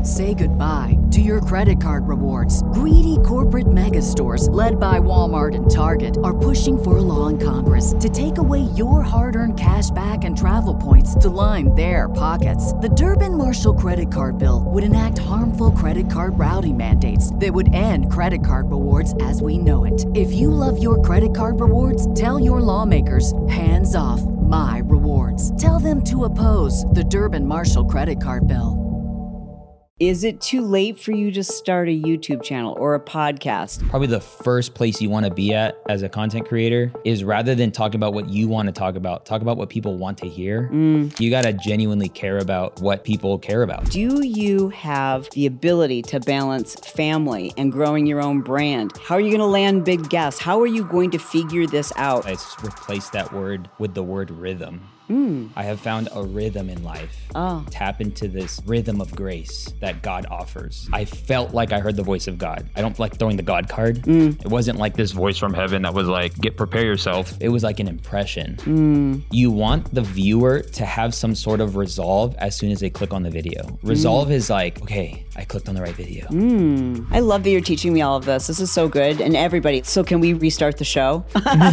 Say goodbye to your credit card rewards. Greedy corporate mega stores, led by Walmart and Target, are pushing for a law in Congress to take away your hard-earned cash back and travel points to line their pockets. The Durbin-Marshall credit card bill would enact harmful credit card routing mandates that would end credit card rewards as we know it. If you love your credit card rewards, tell your lawmakers, hands off my rewards. Tell them to oppose the Durbin-Marshall credit card bill. Is it too late for you to start a YouTube channel or a podcast? Probably the first place you want to be at as a content creator is, rather than talk about what you want to talk about what people want to hear. You got to genuinely care about what people care about. Do you have the ability to balance family and growing your own brand? How are you going to land big guests? How are you going to figure this out? I replaced that word with the word rhythm. I have found a rhythm in life. Tap into this rhythm of grace that God offers. I felt like I heard the voice of God. I don't like throwing the God card. It wasn't like this voice from heaven that was like, prepare yourself. It was like an impression. You want the viewer to have some sort of resolve as soon as they click on the video. Resolve is like, okay, I clicked on the right video. I love that you're teaching me all of this. This is so good. And everybody, so can we restart the show?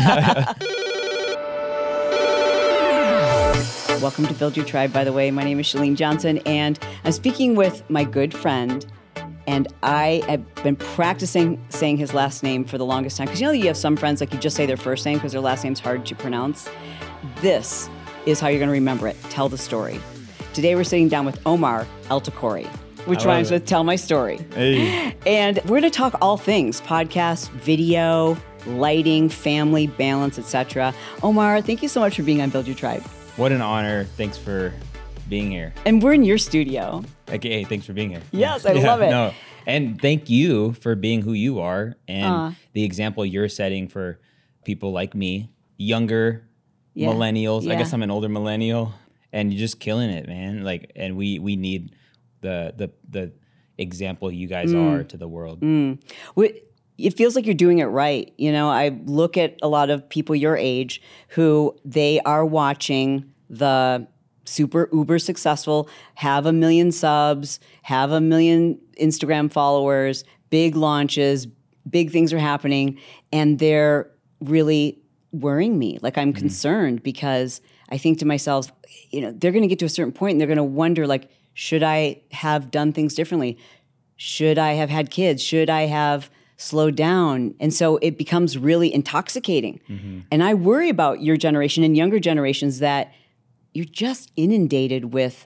Welcome to Build Your Tribe, by the way. My name is Chalene Johnson, and I'm speaking with my good friend, and I have been practicing saying his last name for the longest time, because you know you have some friends, like you just say their first name because their last name's hard to pronounce. This is how you're going to remember it. Tell the story. Today we're sitting down with Omar El-Takori, which rhymes with Tell My Story. Hey. And we're going to talk all things: podcast, video, lighting, family, balance, etc. Omar, thank you so much for being on Build Your Tribe. What an honor. Thanks for being here. And we're in your studio. Okay, hey, thanks for being here. Yes, I love it. No. And thank you for being who you are and the example you're setting for people like me, younger millennials. Yeah. I guess I'm an older millennial, and you're just killing it, man. Like, and we need the example you guys are to the world. It feels like you're doing it right. You know, I look at a lot of people your age who they are watching the super uber successful, have 1 million subs, have 1 million Instagram followers, big launches, big things are happening, and they're really worrying me. Like, I'm concerned because I think to myself, you know, they're going to get to a certain point and they're going to wonder, like, should I have done things differently? Should I have had kids? Should I have slowed down? And so it becomes really intoxicating. And I worry about your generation and younger generations that you're just inundated with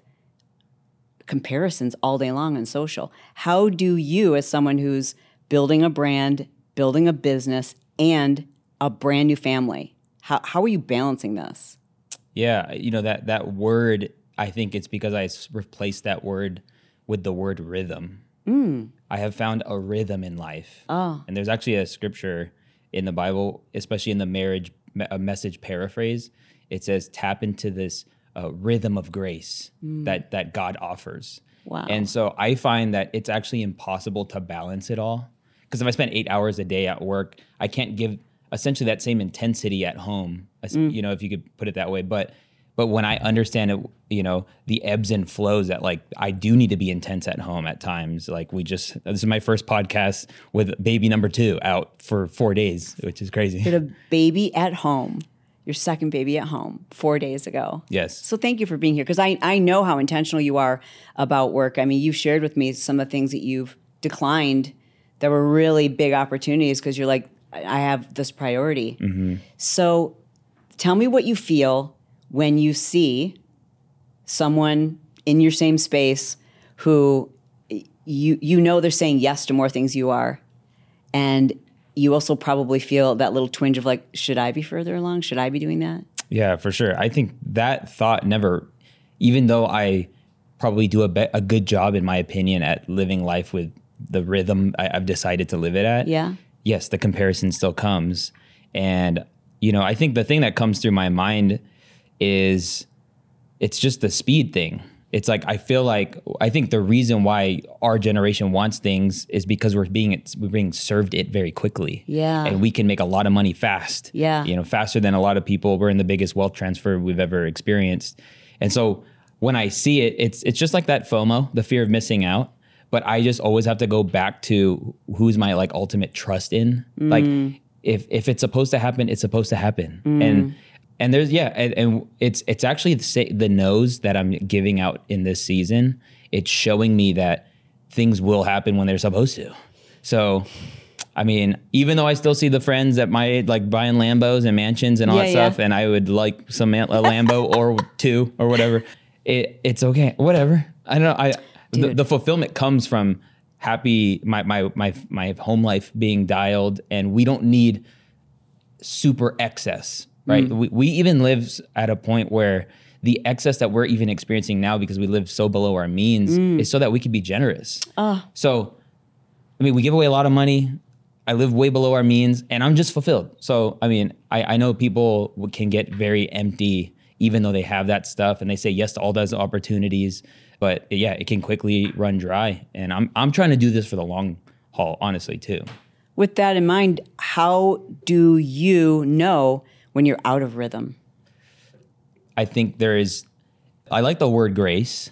comparisons all day long on social. How do you, as someone who's building a brand, building a business, and a brand new family, how are you balancing this? Yeah, you know, that word, I think it's because I replaced that word with the word rhythm. I have found a rhythm in life. And there's actually a scripture in the Bible, especially in the Message paraphrase. It says, tap into this rhythm of grace that God offers. Wow. And so I find that it's actually impossible to balance it all. Because if I spend 8 hours a day at work, I can't give essentially that same intensity at home, you know, if you could put it that way. But when I understand it, you know, the ebbs and flows that, like, I do need to be intense at home at times. Like, this is my first podcast with baby number 2 out for 4 days, which is crazy. You had a baby at home, your second baby at home 4 days ago. Yes. So thank you for being here, because I know how intentional you are about work. I mean, you've shared with me some of the things that you've declined that were really big opportunities because you're like, I have this priority. So tell me what you feel when you see someone in your same space who you know they're saying yes to more things you are, and you also probably feel that little twinge of like, should I be further along? Should I be doing that? Yeah, for sure. I think that thought never, even though I probably do a good job, in my opinion, at living life with the rhythm I've decided to live it at. Yeah. Yes, the comparison still comes. And, you know, I think the thing that comes through my mind is it's just the speed thing. It's like, I think the reason why our generation wants things is because we're being served it very quickly. Yeah. And we can make a lot of money fast. Yeah. You know, faster than a lot of people. We're in the biggest wealth transfer we've ever experienced. And so when I see it, it's just like that FOMO, the fear of missing out. but I just always have to go back to who's my like ultimate trust in. Like if it's supposed to happen, it's supposed to happen. And there's and it's actually the no's that I'm giving out in this season. It's showing me that things will happen when they're supposed to. So, I mean, even though I still see the friends at my age, like buying Lambos and mansions and all that stuff, and I would like a Lambo or two or whatever, it's okay. Whatever. I don't know. The fulfillment comes from happy, my home life being dialed, and we don't need super excess, right? We even live at a point where the excess that we're even experiencing now because we live so below our means is so that we can be generous. So, I mean, we give away a lot of money. I live way below our means and I'm just fulfilled. So, I mean, I know people can get very empty even though they have that stuff and they say yes to all those opportunities, but yeah, it can quickly run dry. And I'm trying to do this for the long haul, honestly, too. With that in mind, how do you know when you're out of rhythm? I think I like the word grace.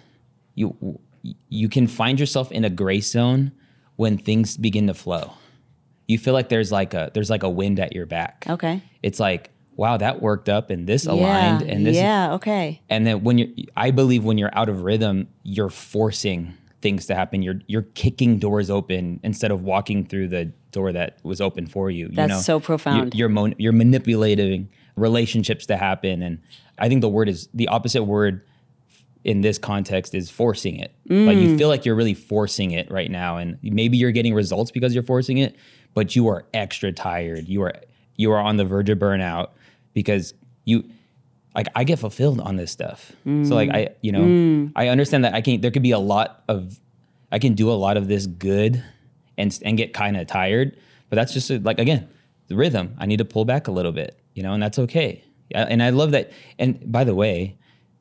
You can find yourself in a grace zone when things begin to flow. You feel like there's like a wind at your back. Okay. It's like, wow, that worked up and this aligned and this. Yeah, okay. And then I believe when you're out of rhythm, you're forcing things to happen. You're kicking doors open instead of walking through the door that was open for you. That's so profound. You're manipulating relationships to happen. And I think the opposite word in this context is forcing it. Like you feel like you're really forcing it right now. And maybe you're getting results because you're forcing it, but you are extra tired. You are on the verge of burnout because I get fulfilled on this stuff. So like I understand that I can do a lot of this good and get kind of tired, but that's just like, again, the rhythm. I need to pull back a little bit, and that's okay. And I love that. And by the way,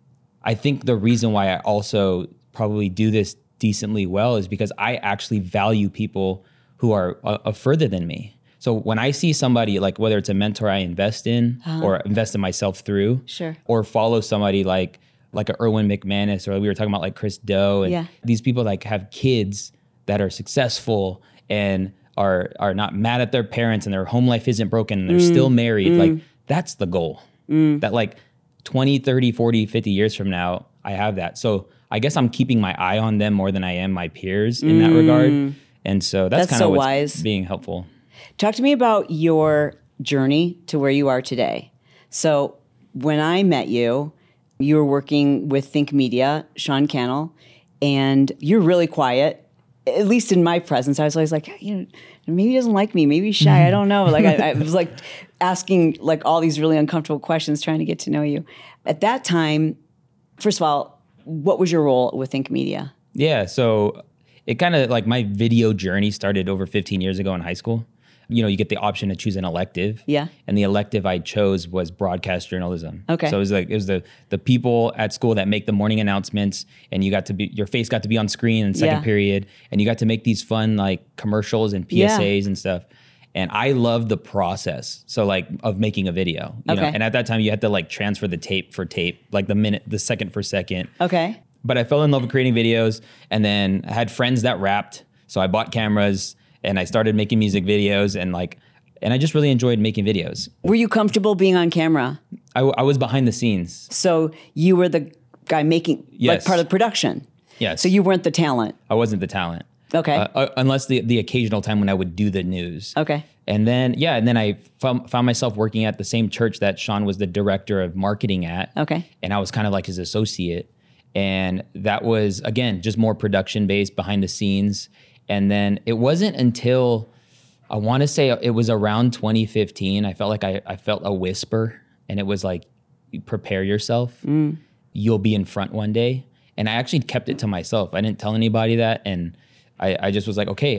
I think the reason why I also probably do this decently well is because I actually value people who are further than me. So when I see somebody, like whether it's a mentor I invest in or invest in myself through, sure, or follow somebody like a Erwin McManus, or we were talking about like Chris Do, and these people like have kids that are successful and are not mad at their parents and their home life isn't broken and they're still married. Like that's the goal. That like 20, 30, 40, 50 years from now, I have that. So I guess I'm keeping my eye on them more than I am my peers in that regard. And so that's kind of what's wise. Being helpful. Talk to me about your journey to where you are today. So when I met you, you were working with Think Media, Sean Cannell, and you're really quiet, at least in my presence. I was always like, maybe he doesn't like me, maybe he's shy, I don't know. Like I was like asking like all these really uncomfortable questions, trying to get to know you. At that time, first of all, what was your role with Think Media? Yeah, so it kind of like my video journey started over 15 years ago in high school. You get the option to choose an elective. Yeah. And the elective I chose was broadcast journalism. Okay. So it was the people at school that make the morning announcements, and your face got to be on screen in second period, and you got to make these fun like commercials and PSAs and stuff. And I loved the process. So like of making a video, you know, and at that time you had to like transfer the tape for tape, like the second for second. Okay. But I fell in love with creating videos, and then I had friends that rapped. So I bought cameras and I started making music videos, and I just really enjoyed making videos. Were you comfortable being on camera? I was behind the scenes. So you were the guy making like part of the production? Yes. So you weren't the talent? I wasn't the talent. Okay. Unless the occasional time when I would do the news. Okay. And then I found myself working at the same church that Sean was the director of marketing at. Okay. And I was kind of like his associate. And that was, again, just more production-based, behind the scenes. And then it wasn't until, I want to say it was around 2015, I felt like I felt a whisper. And it was like, prepare yourself. You'll be in front one day. And I actually kept it to myself. I didn't tell anybody that. And I just was like, okay,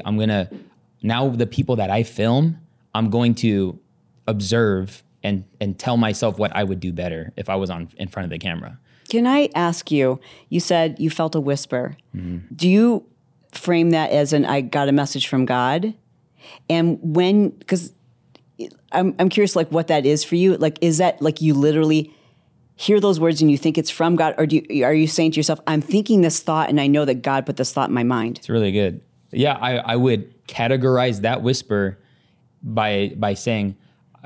now the people that I film, I'm going to observe and tell myself what I would do better if I was in front of the camera. Can I ask you said you felt a whisper. Mm-hmm. Do you frame that as I got a message from God? And because I'm curious, like what that is for you. Like, is that like you literally hear those words and you think it's from God? Or are you saying to yourself, I'm thinking this thought and I know that God put this thought in my mind? It's really good. Yeah, I would categorize that whisper by saying,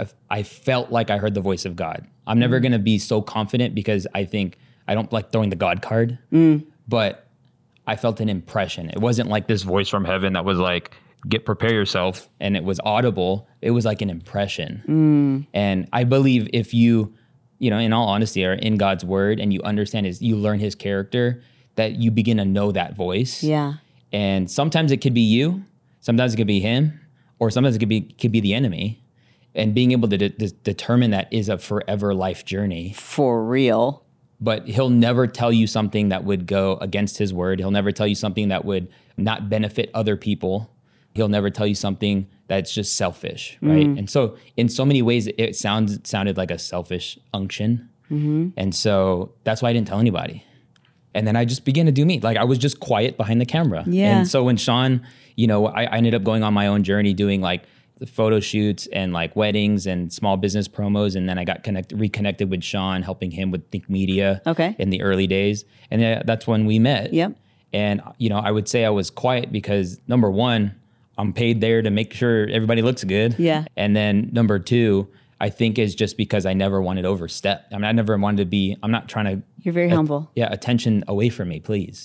I felt like I heard the voice of God. I'm never going to be so confident because I don't like throwing the God card, but I felt an impression. It wasn't like this voice from heaven that was like, prepare yourself, and it was audible. It was like an impression. And I believe if you in all honesty, are in God's word and you understand you learn his character, that you begin to know that voice. Yeah. And sometimes it could be you, sometimes it could be him, or sometimes it could be the enemy. And being able to determine that is a forever life journey. For real. But he'll never tell you something that would go against his word. He'll never tell you something that would not benefit other people. He'll never tell you something that's just selfish, right? And so in so many ways, it sounded like a selfish unction. And so that's why I didn't tell anybody. And then I just began to do me. Like I was just quiet behind the camera. Yeah. And so when Sean, I ended up going on my own journey doing like the photo shoots and like weddings and small business promos. And then I got reconnected with Sean, helping him with Think Media in the early days. And that's when we met. Yep. And, I would say I was quiet because number one, I'm paid there to make sure everybody looks good. Yeah. And then number two, I think is just because I never wanted to overstep. I mean, I never wanted to I'm not trying to. You're very humble. Yeah. Attention away from me, please,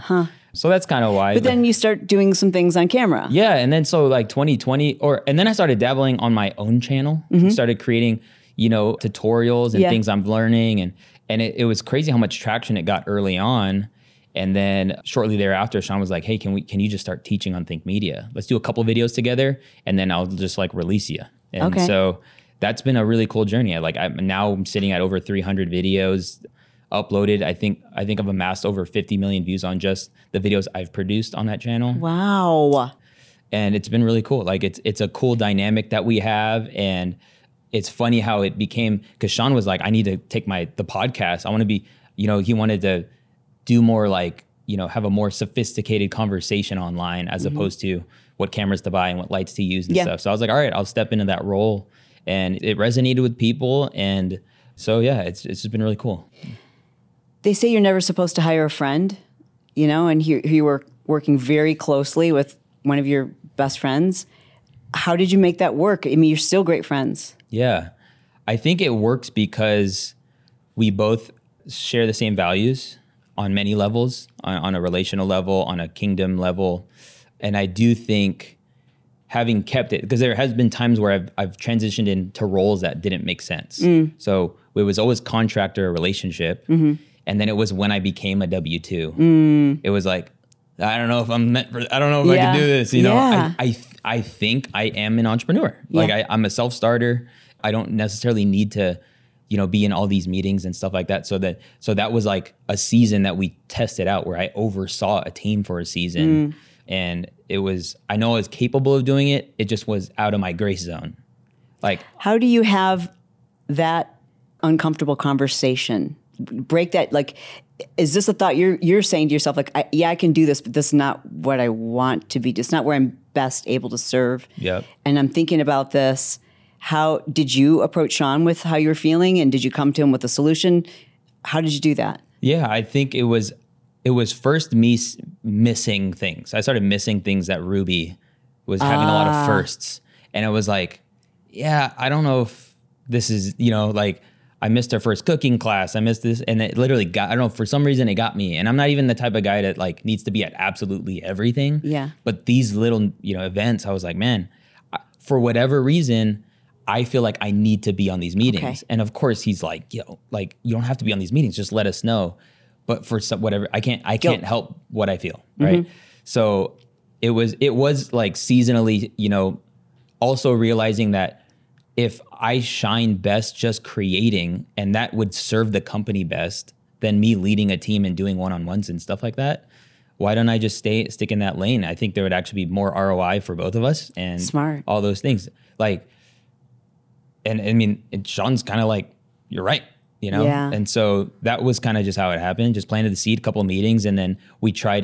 So that's kind of why. But then you start doing some things on camera. Yeah. And then so like 2020 and then I started dabbling on my own channel, started creating, tutorials and things I'm learning. And it was crazy how much traction it got early on. And then shortly thereafter, Sean was like, hey, can you just start teaching on Think Media? Let's do a couple videos together and then I'll just like release you. And so that's been a really cool journey. I'm sitting at over 300 videos uploaded. I think I've amassed over 50 million views on just the videos I've produced on that channel. Wow. And it's been really cool. Like it's a cool dynamic that we have. And it's funny how it became, because Sean was like, I need to take the podcast. I want to be, he wanted to do more like, have a more sophisticated conversation online as opposed to what cameras to buy and what lights to use and stuff. So I was like, all right, I'll step into that role. And it resonated with people. And so, yeah, it's just been really cool. They say you're never supposed to hire a friend, and here you were working very closely with one of your best friends. How did you make that work? I mean, you're still great friends. Yeah. I think it works because we both share the same values on many levels, on a relational level, on a kingdom level. And I do think having kept it, because there has been times where I've transitioned into roles that didn't make sense. So it was always contractor relationship. And then it was when I became a W-2. It was like, I don't know if I'm meant for, I don't know if I can do this. I think I am an entrepreneur. Like I'm a self-starter. I don't necessarily need to, be in all these meetings and stuff like that. So that was like a season that we tested out where I oversaw a team for a season. And I know I was capable of doing it. It just was out of my grace zone. Like, how do you have that uncomfortable conversation? Break that, like, is this a thought you're saying to yourself, like, I can do this, but this is not what I want to be. It's not where I'm best able to serve. Yep. And I'm thinking about this. How did you approach Sean with how you were feeling? And did you come to him with a solution? How did you do that? Yeah, I think it was first me missing things. I started missing things that Ruby was having a lot of firsts. And it was like, yeah, I don't know if this is, like I missed her first cooking class. I missed this. And it literally I don't know, for some reason it got me. And I'm not even the type of guy that like needs to be at absolutely everything. Yeah. But these little, events, I was like, man, for whatever reason, I feel like I need to be on these meetings. Okay. And of course he's like, like you don't have to be on these meetings. Just let us know. But for whatever, I can't help what I feel. Right. So it was like seasonally, also realizing that if I shine best just creating and that would serve the company best than me leading a team and doing one-on-ones and stuff like that, why don't I just stick in that lane? I think there would actually be more ROI for both of us and smart, all those things. Like, and I mean, Sean's kind of like, you're right, Yeah. And so that was kind of just how it happened. Just planted the seed, a couple of meetings, and then we tried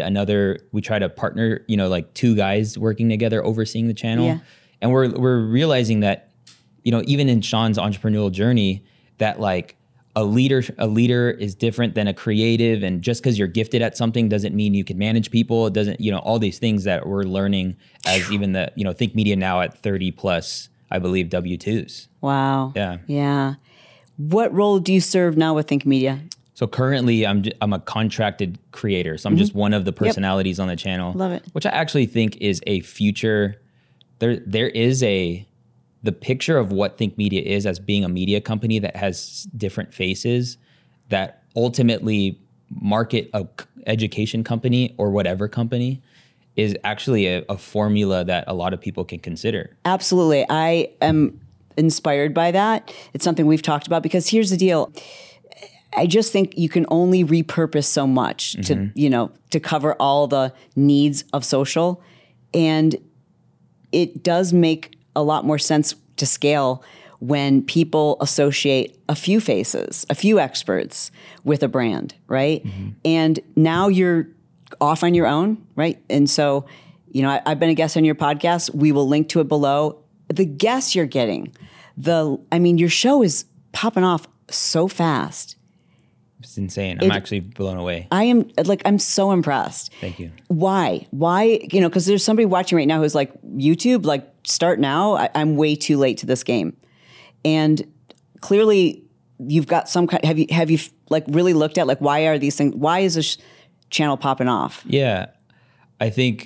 a partner, like two guys working together, overseeing the channel. Yeah. And we're realizing that, even in Sean's entrepreneurial journey, that like a leader is different than a creative, and just because you're gifted at something doesn't mean you can manage people. It doesn't, all these things that we're learning as even the, Think Media now at 30 plus, I believe, W-2s. Wow. Yeah. Yeah. What role do you serve now with Think Media? So currently I'm a contracted creator. So I'm just one of the personalities on the channel. Love it. Which I actually think is a future, there is the picture of what Think Media is as being a media company that has different faces that ultimately market a education company or whatever company is actually a formula that a lot of people can consider. Absolutely. I am inspired by that. It's something we've talked about because here's the deal. I just think you can only repurpose so much to cover all the needs of social. And it does make a lot more sense to scale when people associate a few faces, a few experts with a brand, right? Mm-hmm. And now you're off on your own, right? And so, I've been a guest on your podcast. We will link to it below. The guests you're getting, your show is popping off so fast. It's insane. I'm actually blown away. I'm so impressed. Thank you. Why? Because there's somebody watching right now who's like, YouTube, start now. I'm way too late to this game. And clearly you've got some kind, have you really looked at why are these things, why is this channel popping off? Yeah. I think,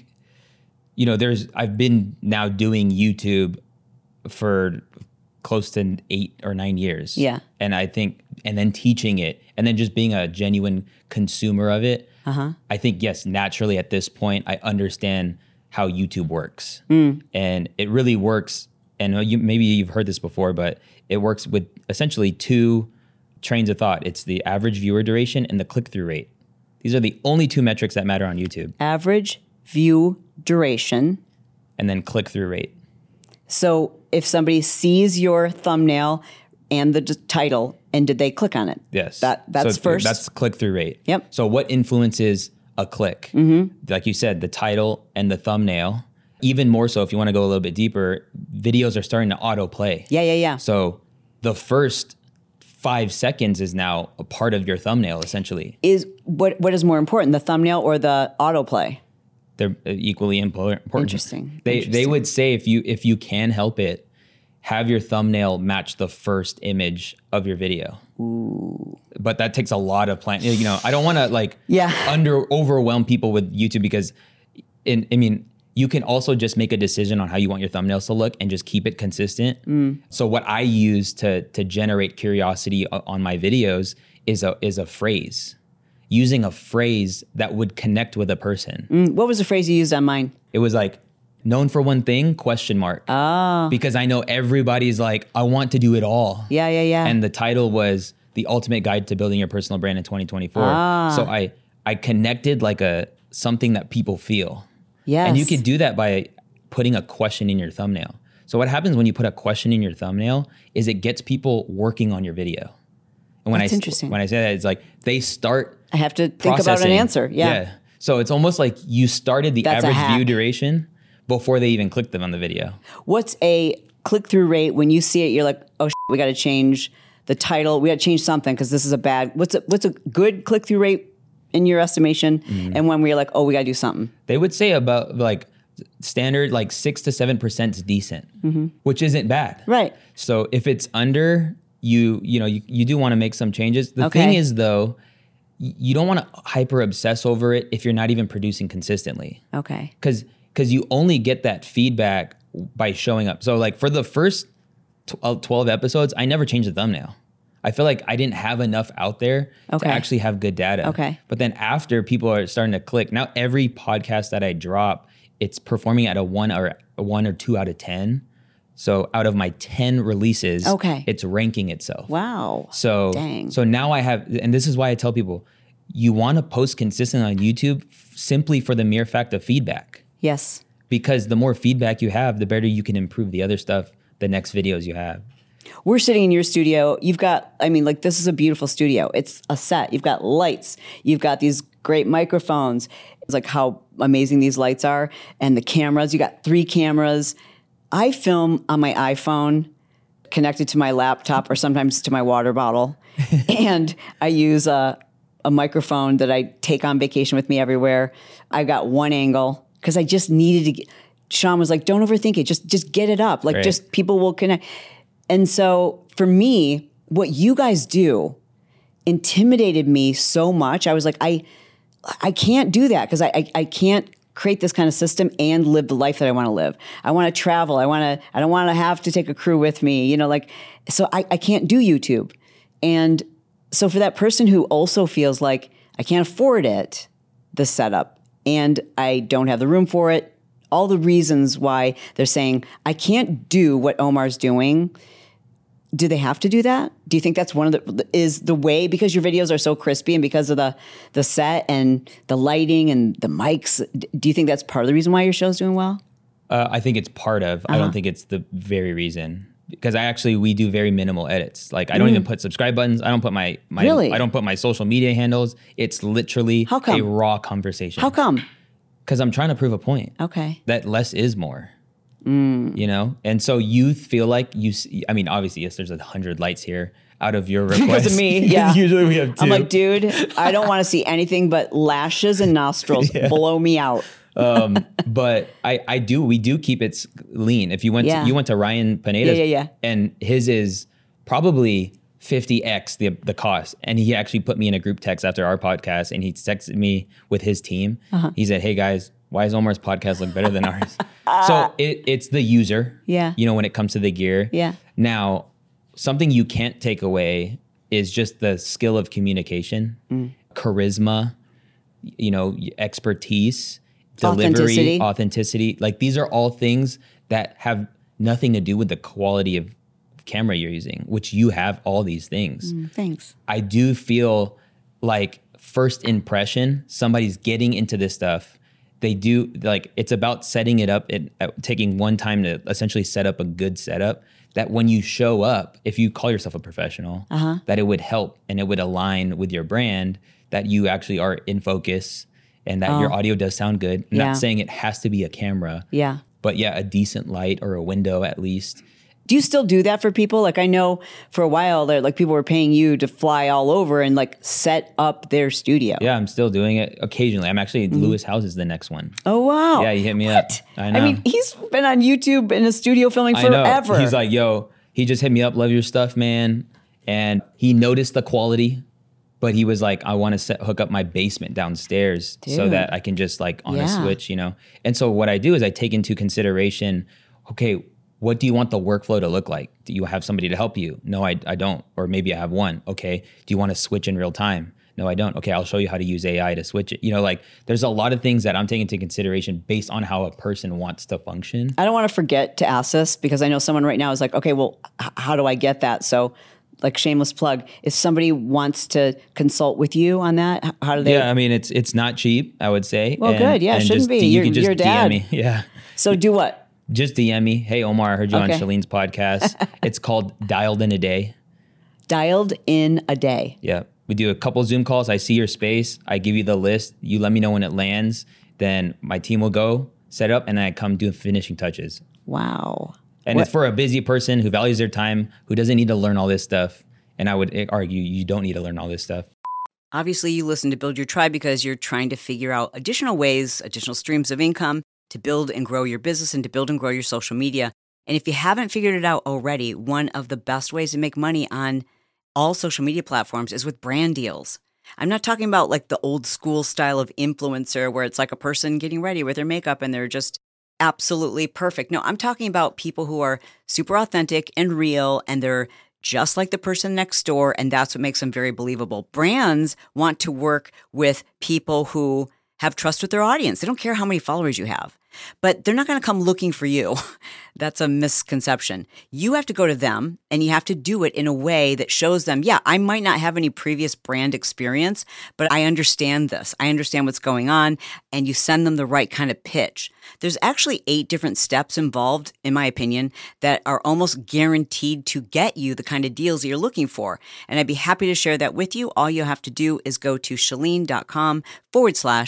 I've been now doing YouTube for close to 8 or 9 years. Yeah. And I think, and then teaching it and then just being a genuine consumer of it. Uh-huh. I think, yes, naturally at this point, I understand how YouTube works. And it really works. And maybe you've heard this before, but it works with essentially 2 trains of thought. It's the average viewer duration and the click-through rate. These are the only 2 metrics that matter on YouTube. Average view duration. And then click-through rate. So if somebody sees your thumbnail and the title, and did they click on it? Yes. That's first. That's click-through rate. Yep. So what influences a click? Mm-hmm. Like you said, the title and the thumbnail. Even more so, if you want to go a little bit deeper, videos are starting to autoplay. Yeah. So the first 5 seconds is now a part of your thumbnail, essentially. What is more important, the thumbnail or the autoplay? They're equally important. Interesting. They would say if you can help it, have your thumbnail match the first image of your video. Ooh. But that takes a lot of planning. I don't want to overwhelm people with YouTube because, you can also just make a decision on how you want your thumbnails to look and just keep it consistent. So what I use to generate curiosity on my videos is a phrase. Using a phrase that would connect with a person. What was the phrase you used on mine? It was known for one thing, ? Oh. Because I know everybody's I want to do it all. Yeah. And the title was The Ultimate Guide to Building Your Personal Brand in 2024. So I connected something that people feel. Yes. And you could do that by putting a question in your thumbnail. So what happens when you put a question in your thumbnail is it gets people working on your video. And That's interesting. When I say that, it's they start I have to think about an answer. Yeah. So it's almost like you started the That's average view duration before they even clicked them on the video. What's a click-through rate when you see it? You're like, oh, we got to change the title. We got to change something because this is a bad. What's a good click-through rate in your estimation? Mm-hmm. And when we're like, oh, we got to do something. They would say about standard 6 to 7% is decent, which isn't bad. Right. So if it's under, you do want to make some changes. The thing is though, you don't want to hyper obsess over it if you're not even producing consistently. Okay. Because you only get that feedback by showing up. So for the first 12 episodes, I never changed the thumbnail. I feel like I didn't have enough out there to actually have good data. Okay. But then after people are starting to click, now every podcast that I drop, it's performing at a 1 or 2 out of 10. So out of my 10 releases, it's ranking itself. Wow. So, Dang. So now I have, and this is why I tell people, you want to post consistently on YouTube simply for the mere fact of feedback. Yes. Because the more feedback you have, the better you can improve the other stuff, the next videos you have. We're sitting in your studio. You've got, this is a beautiful studio. It's a set. You've got lights. You've got these great microphones. It's how amazing these lights are. And the cameras, you got 3 cameras. I film on my iPhone connected to my laptop or sometimes to my water bottle. And I use a microphone that I take on vacation with me everywhere. I got one angle because I just needed to get, Sean was like, don't overthink it. Just get it up. Like, just people will connect. And so for me, what you guys do intimidated me so much. I was like, I can't do that because I can't create this kind of system and live the life that I want to live. I want to travel. I don't want to have to take a crew with me, you know, like, so I can't do YouTube. And so for that person who also feels like I can't afford it, the setup, and I don't have the room for it, all the reasons why they're saying, I can't do what Omar's doing. Do they have to do that? Do you think that's one of is the way, because your videos are so crispy and because of the set and the lighting and the mics, do you think that's part of the reason why your show's doing well? I think it's part of, I don't think it's the very reason. Because we do very minimal edits. Like I don't even put subscribe buttons. I don't put my Really? I don't put my social media handles. It's literally a raw conversation. How come? Because I'm trying to prove a point. Okay. That less is more. You know? And so you feel like I mean, obviously, yes, there's 100 lights here out of your request. Because of me, yeah. Usually we have 2. I'm like, dude, I don't want to see anything but lashes and nostrils. Blow me out. But we do keep it lean. If you went to Ryan Pineda's, and his is probably 50x the cost. And he actually put me in a group text after our podcast, and he texted me with his team. He said, hey guys, why does Omar's podcast look better than ours? So it's the user, you know, when it comes to the gear. Now, something you can't take away is just the skill of communication, charisma, you know, expertise, delivery, authenticity. Like these are all things that have nothing to do with the quality of camera you're using, which you have all these things. Thanks. I do feel like first impression, somebody's getting into this stuff. They do, like, it's about setting it up and taking one time to essentially set up a good setup, that when you show up, if you call yourself a professional, that it would help and it would align with your brand, that you actually are in focus and that your audio does sound good. I'm not saying it has to be a camera, but a decent light or a window at least. Do you still do that for people? Like I know for a while there, like people were paying you to fly all over and like set up their studio. Yeah, I'm still doing it occasionally. I'm actually, Lewis House is the next one. Oh, wow. Yeah, he hit me up. I know. I mean, he's been on YouTube in a studio filming forever. I know. He's like, yo, he just hit me up. Love your stuff, man. And he noticed the quality, but he was like, I want to hook up my basement downstairs so that I can just like on a switch, you know? And so what I do is I take into consideration, okay, what do you want the workflow to look like? Do you have somebody to help you? No, I don't. Or maybe I have one. Okay. Do you want to switch in real time? No, I don't. Okay, I'll show you how to use AI to switch it. You know, like there's a lot of things that I'm taking into consideration based on how a person wants to function. I don't want to forget to ask this because I know someone right now is like, okay, well, how do I get that? So like shameless plug, if somebody wants to consult with you on that, how do they? Yeah, I mean, it's not cheap, I would say. Well, good. Yeah, it shouldn't be. You can just your dad. DM me. Yeah. So do what? Just DM me. Hey, Omar, I heard you on Shalene's podcast. It's called Dialed in a Day. Dialed in a Day. Yeah. We do a couple Zoom calls. I see your space. I give you the list. You let me know when it lands. Then my team will go set up, and then I come do finishing touches. Wow. And it's for a busy person who values their time, who doesn't need to learn all this stuff. And I would argue you don't need to learn all this stuff. Obviously, you listen to Build Your Tribe because you're trying to figure out additional ways, additional streams of income to build and grow your business and to build and grow your social media. And if you haven't figured it out already, one of the best ways to make money on all social media platforms is with brand deals. I'm not talking about like the old school style of influencer where it's like a person getting ready with their makeup and they're just absolutely perfect. No, I'm talking about people who are super authentic and real, and they're just like the person next door, and that's what makes them very believable. Brands want to work with people who have trust with their audience. They don't care how many followers you have, but they're not going to come looking for you. That's a misconception. You have to go to them, and you have to do it in a way that shows them, yeah, I might not have any previous brand experience, but I understand this. I understand what's going on, and you send them the right kind of pitch. There's actually 8 different steps involved, in my opinion, that are almost guaranteed to get you the kind of deals that you're looking for. And I'd be happy to share that with you. All you have to do is go to Shalene.com/.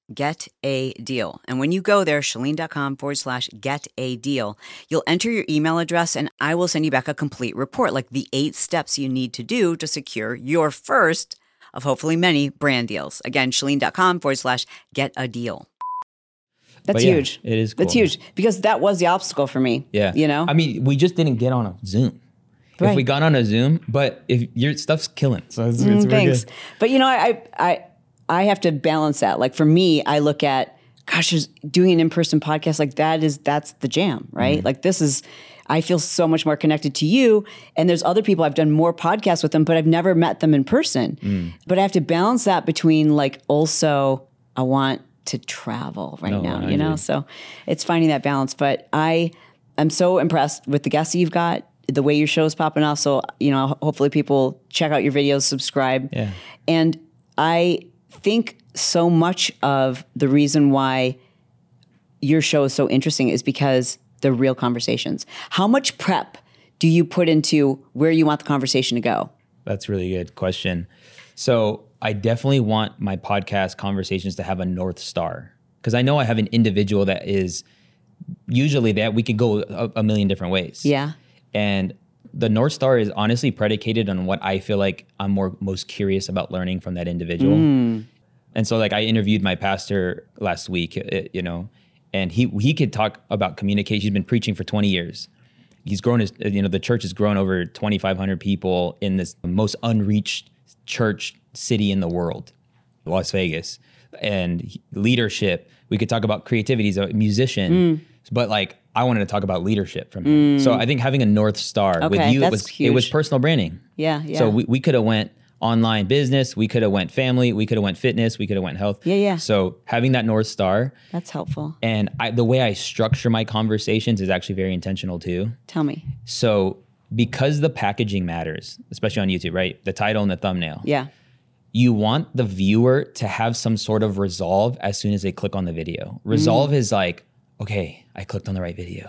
Get a deal. And when you go there, Chalene.com/get a deal, you'll enter your email address and I will send you back a complete report, like the 8 steps you need to do to secure your first of hopefully many brand deals. Again, Chalene.com/get a deal. That's huge. It is cool. That's huge because that was the obstacle for me. Yeah. You know? I mean, we just didn't get on a Zoom. Right. If we got on a Zoom, but if your stuff's killing. So it's really thanks. good. But you know, I have to balance that. Like for me, I look at, gosh, doing an in-person podcast like that's the jam, right? Like I feel so much more connected to you. And there's other people I've done more podcasts with them, but I've never met them in person. But I have to balance that between like, also I want to travel right now, you know? So it's finding that balance. But I am so impressed with the guests that you've got, the way your show is popping off. So, you know, hopefully people check out your videos, subscribe. Yeah. And I think so much of the reason why your show is so interesting is because they're real conversations. How much prep do you put into where you want the conversation to go? That's a really good question. So I definitely want my podcast conversations to have a North Star, because I know I have an individual that is usually that we could go a million different ways. Yeah. And the North Star is honestly predicated on what I feel like I'm most curious about learning from that individual. And so like I interviewed my pastor last week, you know, and he could talk about communication. He's been preaching for 20 years. He's grown his, you know, the church has grown over 2,500 people in this most unreached church city in the world, Las Vegas. And leadership, we could talk about creativity. He's a musician, but like I wanted to talk about leadership from him. So I think having a North Star with you, it was personal branding. Yeah, yeah. So we could have went online business, we could have went family, we could have went fitness, we could have went health. Yeah, yeah. So having that North Star. That's helpful. And the way I structure my conversations is actually very intentional too. Tell me. So because the packaging matters, especially on YouTube, right? The title and the thumbnail. Yeah. You want the viewer to have some sort of resolve as soon as they click on the video. Resolve is like, okay, I clicked on the right video.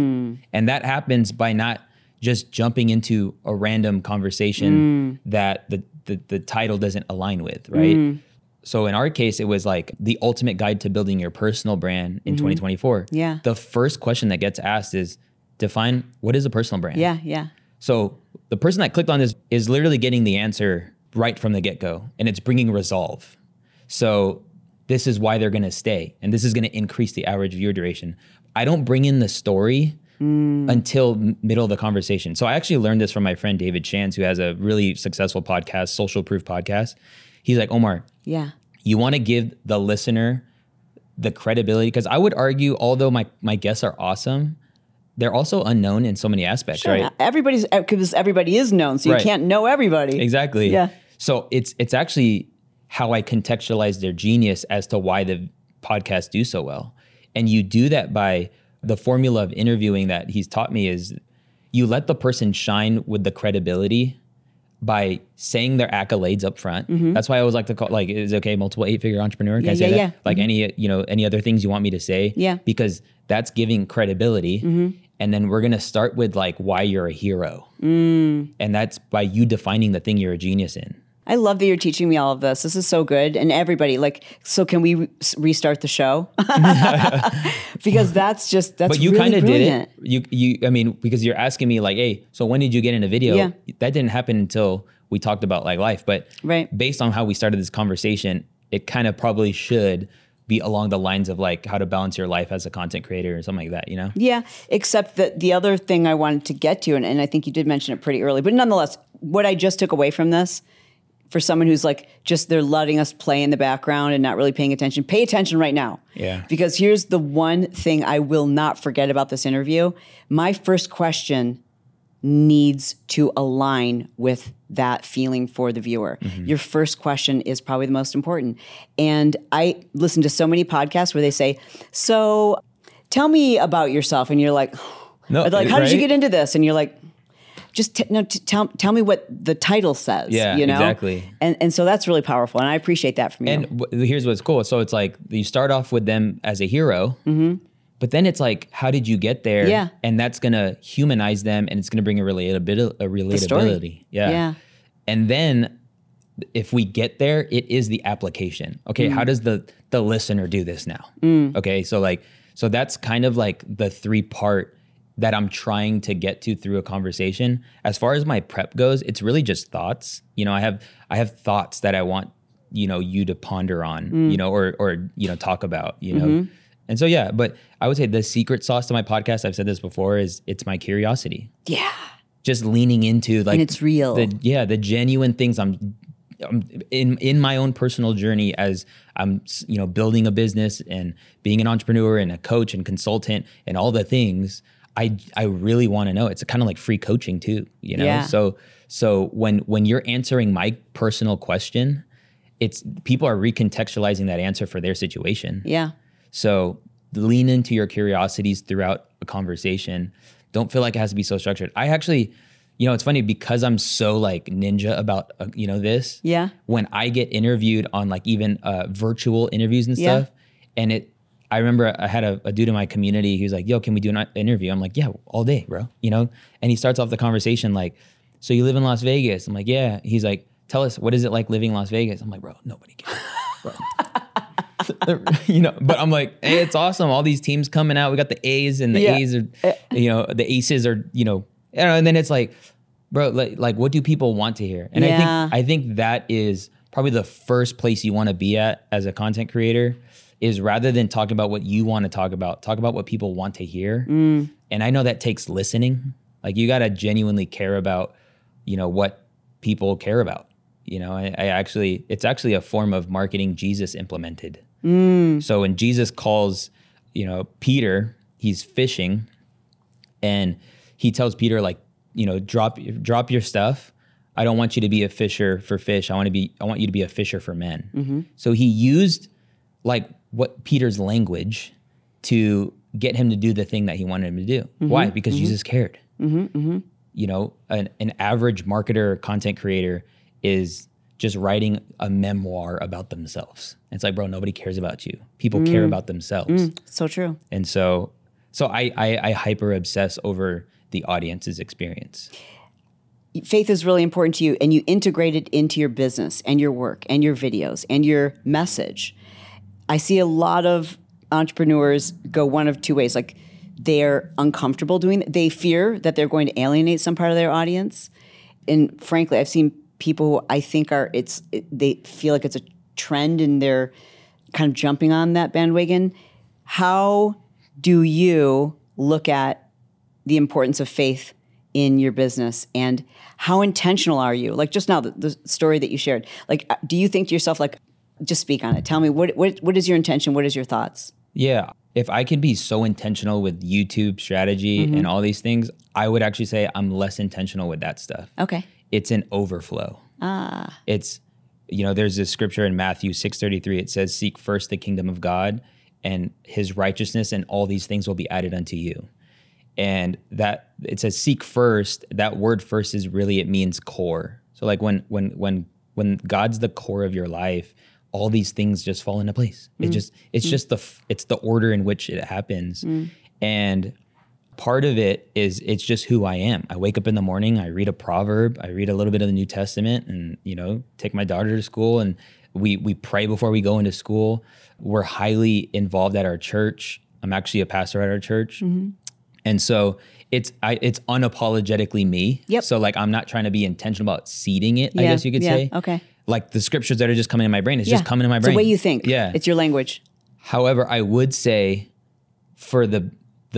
And that happens by not just jumping into a random conversation that the title doesn't align with, right? So in our case, it was like the ultimate guide to building your personal brand in 2024. Yeah. The first question that gets asked is, define what is a personal brand? Yeah, yeah. So the person that clicked on this is literally getting the answer right from the get-go, and it's bringing resolve. So this is why they're gonna stay, and this is gonna increase the average viewer duration. I don't bring in the story until middle of the conversation. So I actually learned this from my friend David Shands, who has a really successful podcast, Social Proof Podcast. He's like, Omar, you wanna give the listener the credibility, because I would argue, although my guests are awesome, they're also unknown in so many aspects, right? Because everybody is known, so you can't know everybody. Exactly. Yeah. So it's actually how I contextualize their genius as to why the podcasts do so well. And you do that by the formula of interviewing that he's taught me is you let the person shine with the credibility by saying their accolades up front. That's why I always like to call, like, is it okay, multiple 8-figure entrepreneur? Can I say that? Like any other things you want me to say? Yeah. Because that's giving credibility. And then we're going to start with like why you're a hero. And that's by you defining the thing you're a genius in. I love that you're teaching me all of this. This is so good. And everybody, like, so can we restart the show? Because that's But you really kind of did brilliant. it. I mean, because you're asking me like, hey, so when did you get in a video? Yeah. That didn't happen until we talked about like life. But based on how we started this conversation, it kind of probably should be along the lines of like how to balance your life as a content creator or something like that, you know? Yeah, except that the other thing I wanted to get to, and I think you did mention it pretty early, but nonetheless, what I just took away from this, for someone who's like, just they're letting us play in the background and not really paying attention, pay attention right now. Yeah. Because here's the one thing I will not forget about this interview. My first question needs to align with that feeling for the viewer. Your first question is probably the most important. And I listen to so many podcasts where they say, so tell me about yourself. And you're like, how did you get into this? And you're like, just tell me what the title says. Yeah, you know? exactly. And so that's really powerful. And I appreciate that from you. And here's what's cool. So it's like you start off with them as a hero, but then it's like, how did you get there? Yeah. And that's going to humanize them, and it's going to bring a relatability. Yeah. And then if we get there, it is the application. Okay, how does the listener do this now? Okay, so that's kind of like the 3-part that I'm trying to get to through a conversation. As far as my prep goes, it's really just thoughts. You know, I have thoughts that I want, you know, you to ponder on, you know, or you know, talk about, you know. And so yeah, but I would say the secret sauce to my podcast, I've said this before, is it's my curiosity. Yeah. Just leaning into like, and it's real. The genuine things I'm in my own personal journey as I'm, you know, building a business and being an entrepreneur and a coach and consultant and all the things. I really want to know. It's kind of like free coaching too, you know? Yeah. So when you're answering my personal question, it's people are recontextualizing that answer for their situation. Yeah. So lean into your curiosities throughout a conversation. Don't feel like it has to be so structured. I actually, you know, it's funny because I'm so like ninja about, you know, this. Yeah. When I get interviewed on like even virtual interviews and stuff, and I remember I had a dude in my community who's like, yo, can we do an interview? I'm like, yeah, all day, bro. You know? And he starts off the conversation like, so you live in Las Vegas? I'm like, yeah. He's like, tell us, what is it like living in Las Vegas? I'm like, bro, nobody cares. Bro. You know, but I'm like, hey, it's awesome. All these teams coming out. We got the A's and the A's are, you know, the aces are, you know, and then it's like, bro, like what do people want to hear? And I think that is probably the first place you want to be at as a content creator, is rather than talk about what you want to talk about what people want to hear. And I know that takes listening. Like you got to genuinely care about, you know, what people care about. You know, it's actually a form of marketing Jesus implemented. So when Jesus calls, you know, Peter, he's fishing, and he tells Peter like, you know, drop your stuff. I don't want you to be a fisher for fish. I want you to be a fisher for men. So he used like what Peter's language to get him to do the thing that he wanted him to do. Why? Because Jesus cared. You know, an average marketer or content creator is just writing a memoir about themselves. It's like, bro, nobody cares about you. People care about themselves. So true. And so I hyper obsess over the audience's experience. Faith is really important to you, and you integrate it into your business and your work and your videos and your message. I see a lot of entrepreneurs go one of two ways. Like they're uncomfortable doing it. They fear that they're going to alienate some part of their audience. And frankly, I've seen people who I think they feel like it's a trend and they're kind of jumping on that bandwagon. How do you look at the importance of faith in your business, and how intentional are you? Like just now, the story that you shared, like, do you think to yourself, like, just speak on it. Tell me, what is your intention? What is your thoughts? Yeah. If I could be so intentional with YouTube strategy and all these things, I would actually say I'm less intentional with that stuff. Okay. It's an overflow. It's, you know, there's this scripture in Matthew 6:33. It says, seek first the kingdom of God and his righteousness, and all these things will be added unto you. And that it says seek first, that word first is really, it means core. So like when God's the core of your life, all these things just fall into place. It's the order in which it happens. And part of it is, it's just who I am. I wake up in the morning, I read a proverb, I read a little bit of the New Testament, and, you know, take my daughter to school, and we pray before we go into school. We're highly involved at our church. I'm actually a pastor at our church. And so it's unapologetically me. Yep. So like, I'm not trying to be intentional about seeding it, I guess you could say. Okay. Like the scriptures that are just coming in my brain, it's just coming in my brain. It's the way you think. Yeah. It's your language. However, I would say for the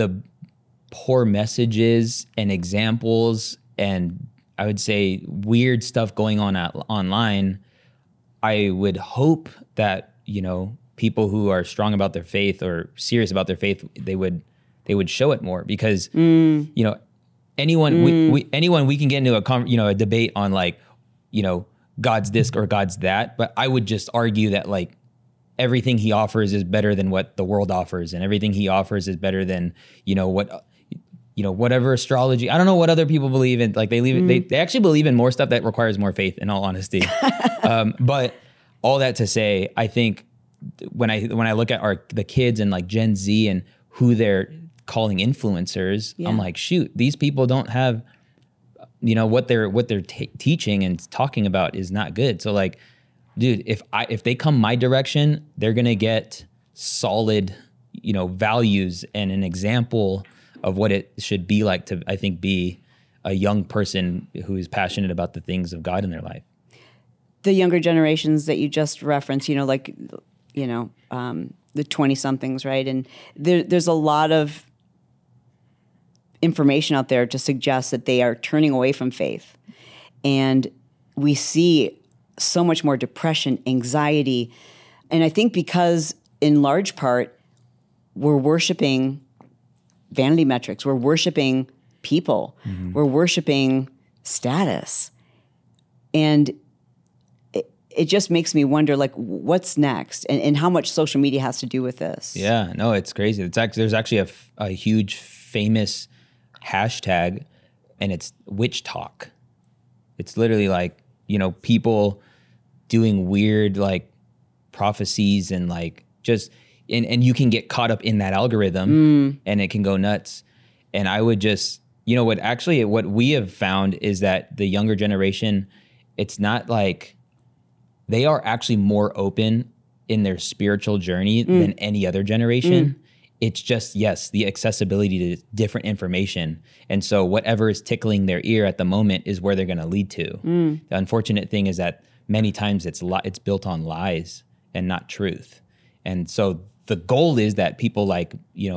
poor messages and examples, and I would say weird stuff going on online, I would hope that, you know, people who are strong about their faith or serious about their faith, they would show it more, because you know, anyone we can get into a debate on, like, you know, God's this or God's that, but I would just argue that, like, everything he offers is better than what the world offers, and everything he offers is better than, you know, whatever astrology. I don't know what other people believe in. Like they actually believe in more stuff that requires more faith, in all honesty. But all that to say, I think when I look at the kids and like Gen Z and who they're calling influencers, I'm like, shoot, these people don't have what they're teaching and talking about is not good. So like, dude, if they come my direction, they're going to get solid, values and an example of what it should be like to, I think, be a young person who is passionate about the things of God in their life. The younger generations that you just referenced, the 20-somethings, right? And there's a lot of information out there to suggest that they are turning away from faith. And we see so much more depression, anxiety. And I think because in large part, we're worshiping vanity metrics. We're worshiping people. Mm-hmm. We're worshiping status. And it just makes me wonder, like, what's next and how much social media has to do with this. Yeah, no, it's crazy. There's actually a huge famous hashtag, and it's witch talk. It's literally like, people doing weird like prophecies and like just, and you can get caught up in that algorithm and it can go nuts. And I would just, what we have found is that the younger generation, it's not like, they are actually more open in their spiritual journey than any other generation. It's just, yes, the accessibility to different information. And so whatever is tickling their ear at the moment is where they're going to lead to. The unfortunate thing is that many times it's built on lies and not truth. And so the goal is that people like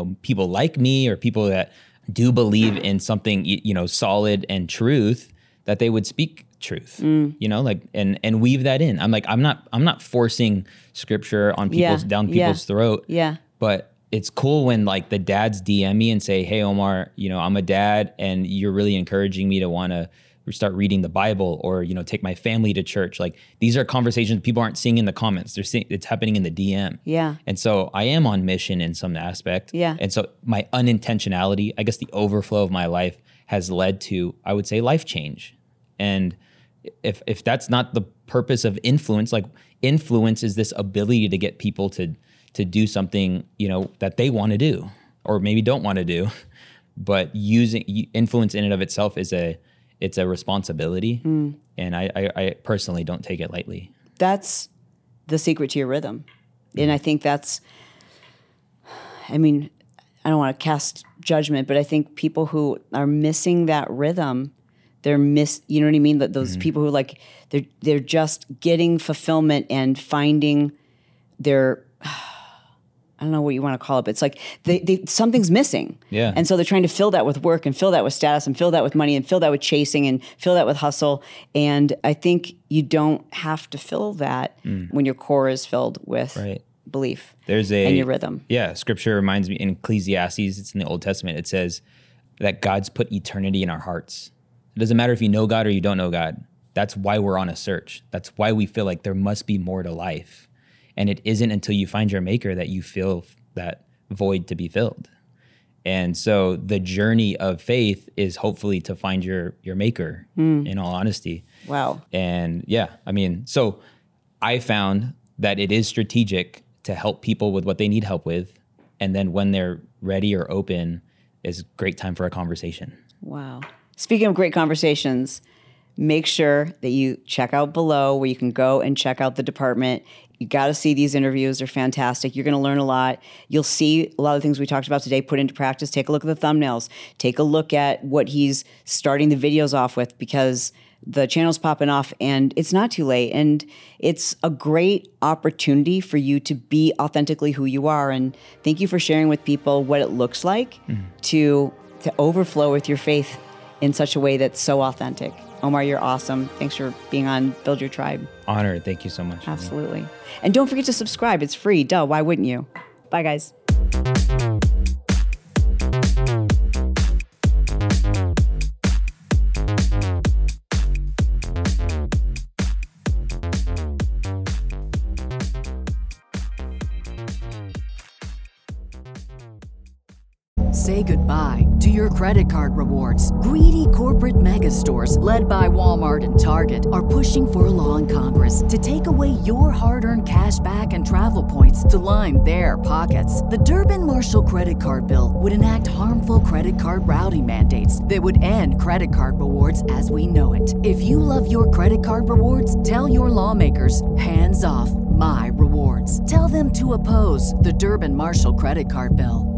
me or people that do believe in something, solid and truth, that they would speak truth, and weave that in. I'm not forcing scripture on down people's throat. Yeah. But it's cool when like the dads DM me and say, "Hey Omar, I'm a dad and you're really encouraging me to want to start reading the Bible or, take my family to church." Like these are conversations people aren't seeing in the comments. They're seeing it's happening in the DM. Yeah. And so I am on mission in some aspect. Yeah. And so my unintentionality, I guess the overflow of my life has led to, I would say, life change. And if that's not the purpose of influence, like influence is this ability to get people to do something, that they want to do or maybe don't want to do, but using influence in and of itself is it's a responsibility. And I personally don't take it lightly. That's the secret to your rhythm. And I think I don't want to cast judgment, but I think people who are missing that rhythm, you know what I mean? That those people who like, they're just getting fulfillment and finding their, I don't know what you want to call it, but it's like something's missing. Yeah. And so they're trying to fill that with work and fill that with status and fill that with money and fill that with chasing and fill that with hustle. And I think you don't have to fill that when your core is filled with belief and your rhythm. Yeah. Scripture reminds me in Ecclesiastes, it's in the Old Testament, it says that God's put eternity in our hearts. It doesn't matter if you know God or you don't know God. That's why we're on a search. That's why we feel like there must be more to life. And it isn't until you find your maker that you feel that void to be filled. And so the journey of faith is hopefully to find your maker, in all honesty. Wow. And so I found that it is strategic to help people with what they need help with. And then when they're ready or open, is a great time for a conversation. Wow. Speaking of great conversations, make sure that you check out below where you can go and check out the department. You got to see these interviews. They're fantastic. You're going to learn a lot. You'll see a lot of things we talked about today put into practice. Take a look at the thumbnails. Take a look at what he's starting the videos off with, because the channel's popping off and it's not too late. And it's a great opportunity for you to be authentically who you are. And thank you for sharing with people what it looks like to overflow with your faith in such a way that's so authentic. Omar, you're awesome. Thanks for being on Build Your Tribe. Honored. Thank you so much. Absolutely. And don't forget to subscribe. It's free. Duh, why wouldn't you? Bye, guys. say goodbye to your credit card rewards. Greedy corporate mega stores, led by Walmart and Target, are pushing for a law in Congress to take away your hard-earned cash back and travel points to line their pockets. The Durbin-Marshall credit card bill would enact harmful credit card routing mandates that would end credit card rewards as we know it. If you love your credit card rewards, tell your lawmakers, hands off my rewards. Tell them to oppose the Durbin-Marshall credit card bill.